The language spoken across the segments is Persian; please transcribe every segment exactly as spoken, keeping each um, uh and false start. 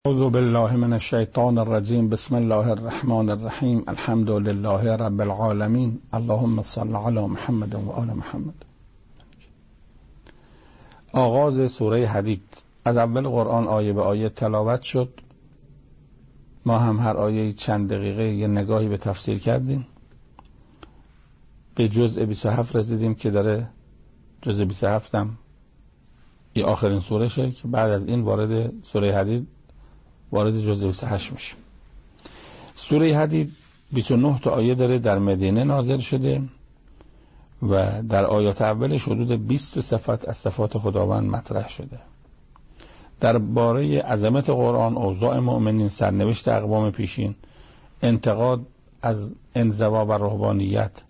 اعوذ بالله من الشیطان الرجیم. بسم الله الرحمن الرحیم. الحمد لله رب العالمین. اللهم صل علی محمد و آل محمد. آغاز سوره حدید. از اول قرآن آیه به آیه تلاوت شد. ما هم هر آیه چند دقیقه یه نگاهی به تفسیر کردیم. به جزء بیست و هفت رسیدیم که داره جزء بیست و هفت هم این آخرین سوره شه که بعد از این وارد سوره حدید وارد جزء بیست و هشت میشه. سوره حدید بیست و نه تا آیه داره، در مدینه نازل شده و در آیات اولش حدود بیست صفت از صفات خداوند مطرح شده. درباره عظمت قرآن، اوضاع مؤمنین، سرنوشت اقوام پیشین، انتقاد از انزوا و رهبانیت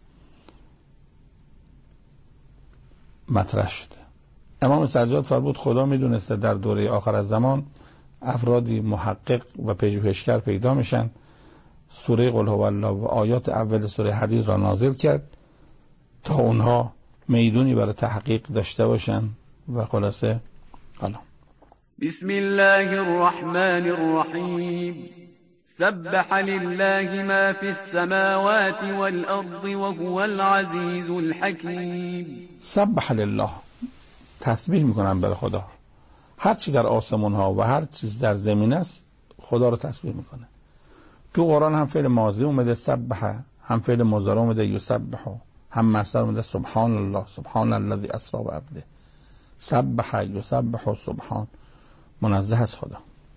مطرح شده. امام سجاد فرمود خدا میدونسته در دوره آخر از زمان افرادی محقق و پژوهشگر پیدا میشن. سوره قل هو الله و آیات اول سوره حدید را نازل کرد تا اونها میدونی برای تحقیق داشته باشن و خلاصه حالا بسم الله الرحمن الرحیم. سبح لله ما فی السماوات والارض وهو العزیز الحکیم. سبح لله، تسبیح میکنن برای خدا. هر چی در آسمون ها و هر چیز در زمین است خدا رو تسبیح میکنه. تو قرآن هم فعل ماضی اومده سبح، هم فعل مضارع اومده یسبح، هم مصدر اومده سبحان الله، سبحان الذی اسری بعبده. سبح یسبح سبحان، منزه از خدا.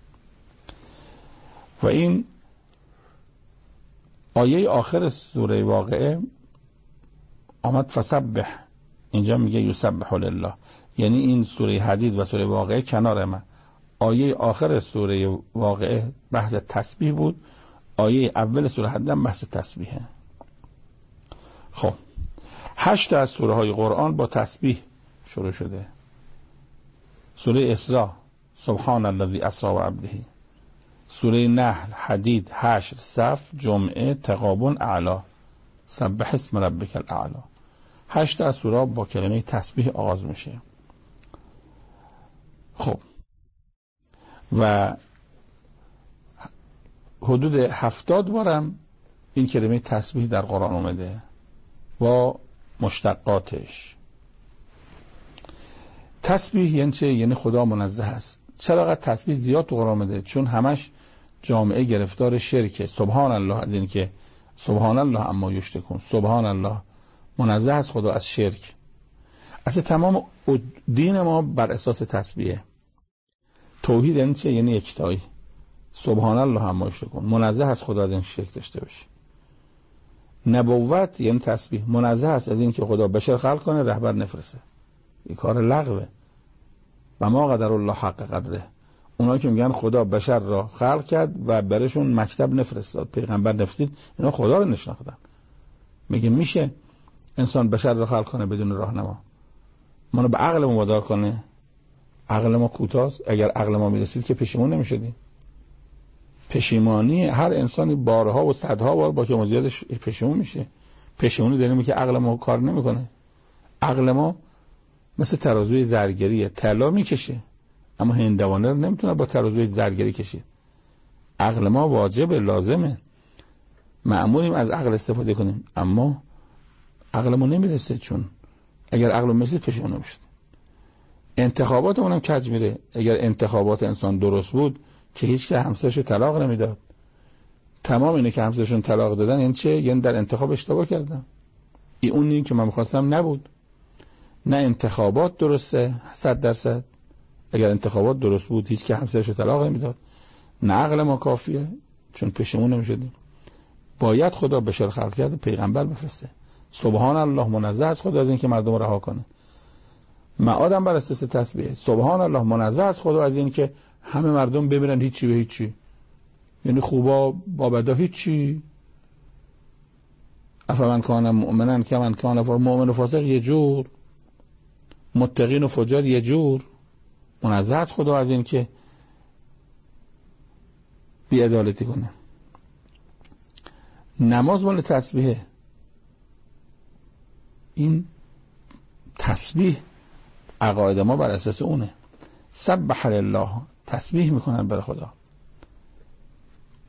و این آیه آخر سوره واقعه آمد فسبح، اینجا میگه یسبح لله، یعنی این سوره حدید و سوره واقعه کنار من. آیه آخر سوره واقعه بحث تسبیح بود، آیه اول سوره حدید هم بحث تسبیحه. خب هشت از سوره های قرآن با تسبیح شروع شده. سوره اسراء سبحان الذی اسری بعبده، سوره نحل، حدید، حشر، صف، جمعه، تغابن، اعلا، سبح اسم ربک الاعلی. هشت از سوره با کلمه تسبیح آغاز میشه. خب و حدود هفتاد بارم این کلمه تسبیح در قرآن اومده با مشتقاتش. تسبیح یعنی چه؟ یعنی خدا منزه است. چرا قد تسبیح زیاد تو قرآن اومده؟ چون همش جامعه گرفتار شرکه. سبحان الله، از این که سبحان الله اما یشرکون، سبحان الله، منزه از خدا از شرک. اصلا تمام دین ما بر اساس تسبیحه. توحید یعنی چه؟ یعنی یکتایی. سبحان الله اما یشرکون، منزه از خدا از این شرک داشته باشه. نبوت یعنی تسبیح، منزه است از این که خدا بشر خلق کنه رهبر نفرسته. این کار لغوه. و ما قدر الله حق قدره. اونا که میگن خدا بشر را خلق کرد و برشون مکتب نفرستاد، پیغمبر نفرستید، اینا خدا رو نشناختن. میگه میشه انسان بشر را خلق کنه بدون راهنما؟ منو به عقل وادار کنه؟ عقل ما کوتاست. اگر عقل ما میرسید که پشیمون نمیشدیم. پشیمانی هر انسانی بارها و صدها بار با که زیادش پشیمون میشه. پشیمونی داریم که عقل ما کار نمیکنه. عقل ما مثل ترازوی زرگریه، طلا میکشه اما هندوانه رو نمیتونه با ترازوی زرگری کشید. عقل ما واجبه، لازمه، مأموریم از عقل استفاده کنیم، اما عقل ما نمیرسه. چون اگر عقل میرسید پشیمون نمیشد. انتخابات اونم کج میره. اگر انتخابات انسان درست بود که هیچ که همسرشو طلاق نمیداد. تمام اینه که همسرشون طلاق دادن یعنی چه؟ یعنی در انتخاب اشتباه کردن. این اونی که من میخواستم نبود. نه انتخابات درسته صد درصد. اگر انتخابات درست بود هیچ که همسرشو طلاق نمیداد. نه عقل ما کافیه، چون پشیمون نمیشدیم. باید خدا بشر خلق کرد، پیغمبر بفرسته. سبحان الله، منزه از خدا از این که مردم رو رها کنه. معادم بر اساس تسبیح. سبحان الله، منزه از خدا از این که همه مردم ببینن هیچی به هیچی، یعنی خوبا با بدا هیچی. افمن کان مؤمنا کمن کان فاسقا، مؤمن و فاسق یه جور، متقین و فجار یه جور. منزه از خدا از این که بی‌عدالتی کنه. نماز مال تسبیحه. این تسبیح عقاید ما بر اساس اونه. سبح لله، تسبیح میکنن برای خدا.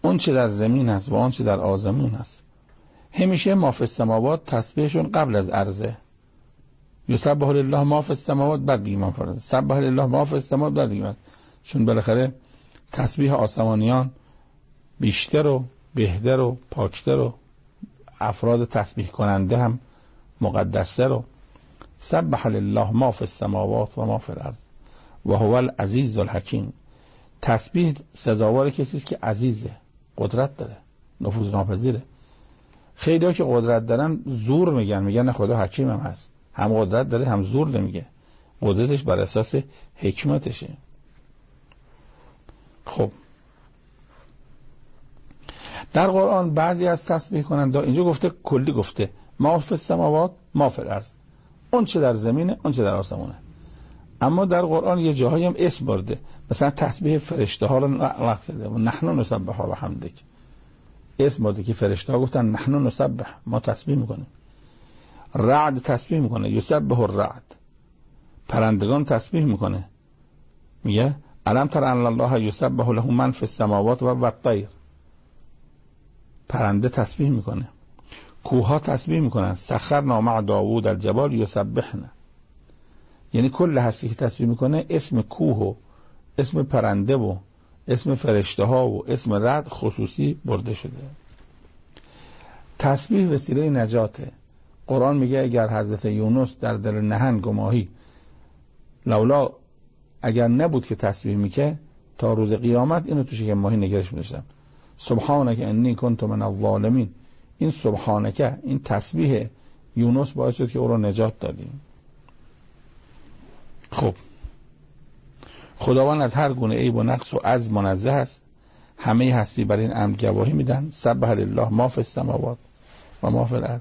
اون چه در زمین هست و اون چه در آسمون هست. همیشه ما فی السماوات تسبیحشون قبل از عرضه. یسبح لله ما فی السماوات، بعد بگیم ما فرض سبح لله ما فی السماوات، بعد بگیم، چون بالاخره تسبیح آسمانیان بیشتر و بهتر و پاکتر و افراد تسبیح کننده هم مقدستر و سبح لله ما فی السماوات و ما فی الارض و هو العزیز الحکیم. تسبیح سزاوار کسی است که عزیزه، قدرت داره، نفوذ ناپذیره. خیلی‌ها که قدرت دارن زور میگن، میگن خدا حکیم هم هست، هم قدرت داره هم زور نمیگه، قدرتش بر اساس حکمتشه. خب در قرآن بعضی از تسبیح کننده اینجا گفته، کلی گفته ما فی السماوات ما فی الارض، اون چه در زمینه اون چه در آسمونه. اما در قرآن یه جاهایی هم اسم برده، مثلا تسبیح فرشته ها رو نقل کرده و نحن نسبح و حمدک، اسم برده که فرشته ها گفتن نحن نسبح، ما تسبیح میکنیم. رعد تسبیح میکنه، یسبح الرعد، پرندگان تسبیح میکنه، میگه الم تر ان الله یسبح له من فی السماوات و الطیر، پرنده تسبیح میکنه. کوه ها تسبیح میکنن، سخرنا مع داوود الجبال یسبحن، یعنی کل هستی که تسبیح میکنه اسم کوه و اسم پرنده و اسم فرشته ها و اسم رعد خصوصی برده شده. تسبیح وسیله نجاته. قرآن میگه اگر حضرت یونس در دل نهنگ و ماهی، لولا اگر نبود که تسبیح میکه تا روز قیامت اینو تو شکم ماهی نگرش می‌داشتن. سبحانک انی کنت من الظالمین، این سبحانک، این تسبیح یونس باعث شد که او رو نجات دادیم. خب خداوند از هر گونه عیب و نقص و عجز منزه است، همه هستی بر این امر گواهی میدن. سبح لله ما فی السماوات و ما فی الارض.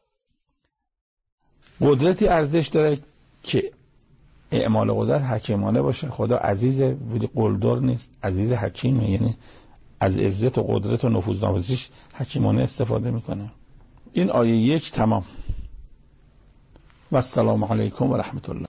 قدرتی ارزش داره که اعمال قدرت حکیمانه باشه. خدا عزیزه ولی قلدر نیست، عزیز حکیمه، یعنی از عزت و قدرت و نفوذ نافذیش حکیمانه استفاده میکنه. این آیه یک تمام. و السلام علیکم و رحمت الله.